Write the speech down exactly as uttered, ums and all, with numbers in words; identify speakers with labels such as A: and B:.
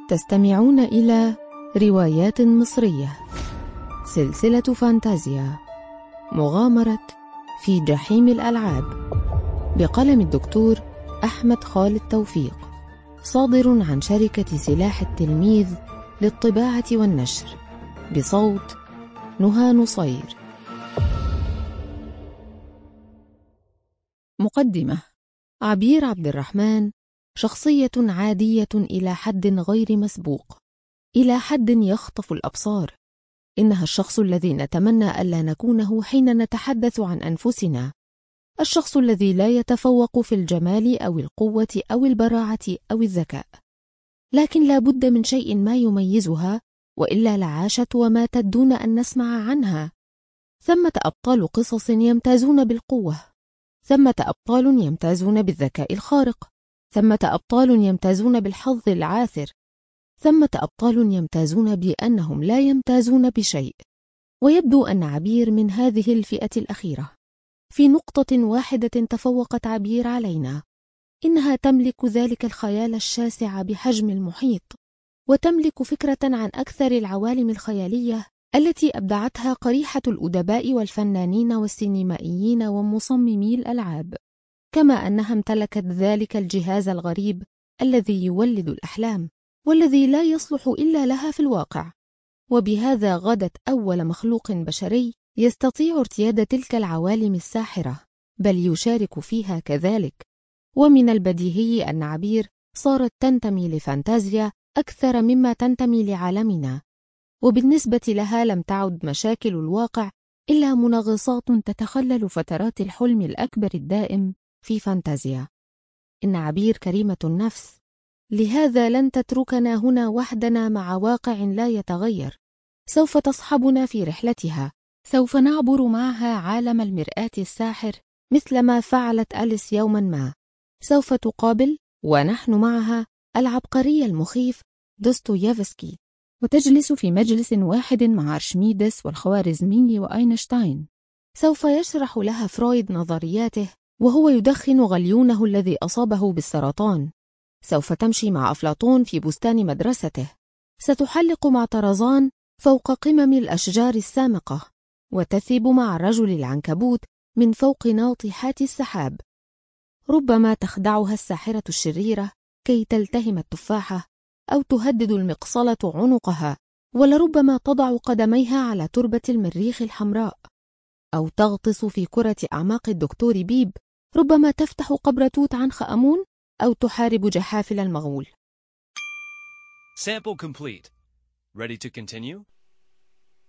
A: تستمعون إلى روايات مصرية، سلسلة فانتازيا، مغامرة في جحيم الألعاب، بقلم الدكتور أحمد خالد توفيق، صادر عن شركة سلاح التلميذ للطباعة والنشر، بصوت نهى نصير. مقدمة: عبير عبد الرحمن شخصية عادية إلى حد غير مسبوق، إلى حد يخطف الأبصار. إنها الشخص الذي نتمنى ألا نكونه حين نتحدث عن أنفسنا، الشخص الذي لا يتفوق في الجمال أو القوة أو البراعة أو الذكاء، لكن لا بد من شيء ما يميزها، وإلا لعاشت وماتت دون أن نسمع عنها. ثمة أبطال قصص يمتازون بالقوة، ثمة أبطال يمتازون بالذكاء الخارق، ثمة أبطال يمتازون بالحظ العاثر، ثمة أبطال يمتازون بأنهم لا يمتازون بشيء. ويبدو أن عبير من هذه الفئة الأخيرة. في نقطة واحدة تفوقت عبير علينا، إنها تملك ذلك الخيال الشاسع بحجم المحيط، وتملك فكرة عن أكثر العوالم الخيالية التي أبدعتها قريحة الأدباء والفنانين والسينمائيين ومصممي الألعاب، كما أنها امتلكت ذلك الجهاز الغريب الذي يولد الأحلام، والذي لا يصلح إلا لها في الواقع. وبهذا غدت أول مخلوق بشري يستطيع ارتياد تلك العوالم الساحرة، بل يشارك فيها كذلك. ومن البديهي أن عبير صارت تنتمي لفانتازيا أكثر مما تنتمي لعالمنا، وبالنسبة لها لم تعد مشاكل الواقع إلا منغصات تتخلل فترات الحلم الأكبر الدائم في فانتازيا. إن عبير كريمة النفس، لهذا لن تتركنا هنا وحدنا مع واقع لا يتغير. سوف تصحبنا في رحلتها، سوف نعبر معها عالم المرآة الساحر مثلما فعلت أليس يوما ما. سوف تقابل ونحن معها العبقري المخيف دوستويفسكي، وتجلس في مجلس واحد مع أرشميدس والخوارزمي وأينشتاين. سوف يشرح لها فرويد نظرياته وهو يدخن غليونه الذي أصابه بالسرطان. سوف تمشي مع أفلاطون في بستان مدرسته، ستحلق مع طرزان فوق قمم الأشجار السامقة، وتثب مع الرجل العنكبوت من فوق ناطحات السحاب. ربما تخدعها الساحرة الشريرة كي تلتهم التفاحة، أو تهدد المقصلة عنقها، ولربما تضع قدميها على تربة المريخ الحمراء، أو تغطس في كرة أعماق الدكتور بيب. ربما تفتح قبر توت عنخ آمون، أو تحارب جحافل المغول.
B: Sample complete. Ready to continue?